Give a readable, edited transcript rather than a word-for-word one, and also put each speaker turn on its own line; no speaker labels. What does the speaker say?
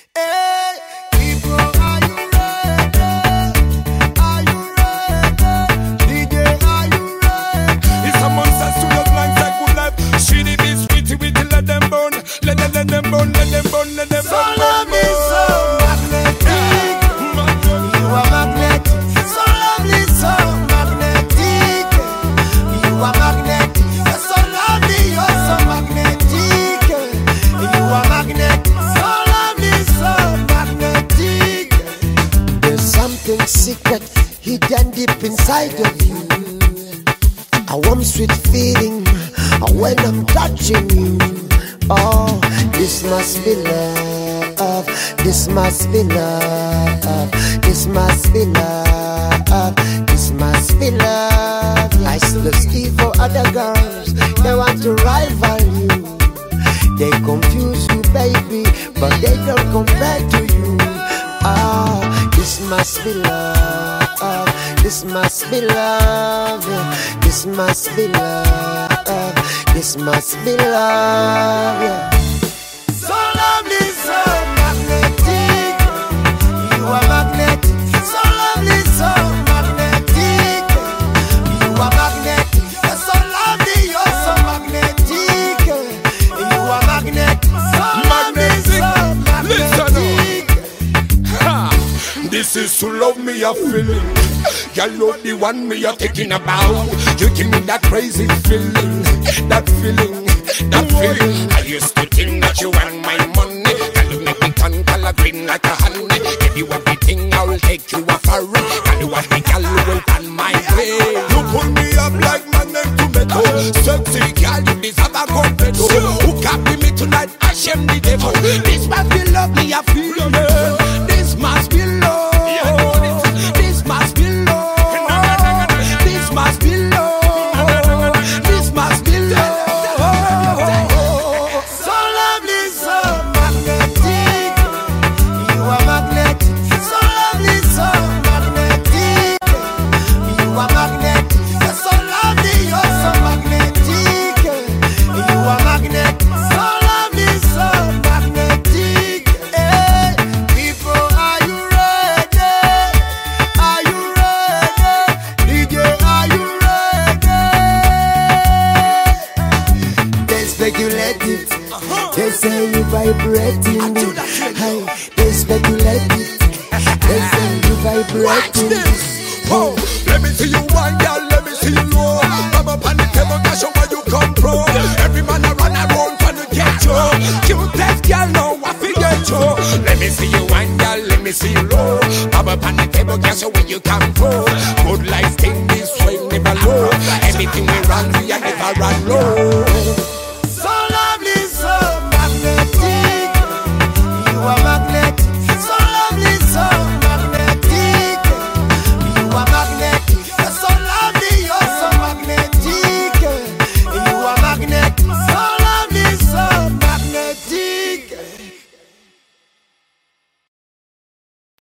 Hey, people, are you ready? Are you ready? DJ, are you ready?
It's a monster studio blank like good life. She did this witty, let them burn. Let them burn, let them burn, let them burn.
So lovely, so magnetic. You are magnetic. So lovely, so magnetic. You are magnetic. You're so lovely, you're so magnetic. You are magnetic. So lovely, so magnetic. There's something secret hidden deep inside of you. A warm sweet feeling when I'm touching you. Oh, this must be love. This must be love. This must be love. This must be love. I still see for other girls. They want to rival you. They confuse you, baby, but they don't compare to you. Oh, this must be love. This must be love. This must be love. This must be love. Yeah. So lovely, so magnetic. You are magnetic. So lovely, so magnetic. You are magnetic. You're so lovely, you're so magnetic. You are magnetic. So lovely, so magnetic.
Ha! This is to love me a feeling. Y'all know the one me a thinking about. You give me that crazy feeling. That feeling, that feeling. I used to think that you want my money. Can you make me turn color green like a honey? Give you everything, I will take you a foreign. Can you want me, girl, you will turn my way. You pull me up like magnet to metal. Sexy girl, you deserve a complete. Who can't be me tonight? I shame the devil. This must be love, me a feeling. This must be love. This must be love. This must be love. This must be love.
So lovely, so magnetic. You are magnetic. So lovely, so magnetic. You are magnetic. You're so lovely, you're so magnetic. You are magnetic. So lovely, so magnetic. Hey, people, are you ready? Are you ready? DJ, are you ready? They speculate it. They say you vibrating. Hey, they speculate it. They say you vibrating.
Whoa, let me see you one, girl, let me see you low. Come up on the table, girl, show where you come from. Every man around trying to get you. Cutest girl, know I forget you. Let me see you one, girl, let me see you low. Come up on the table, girl, show where you come from. Good life thing, this way never low. Anything we run, we are never run low.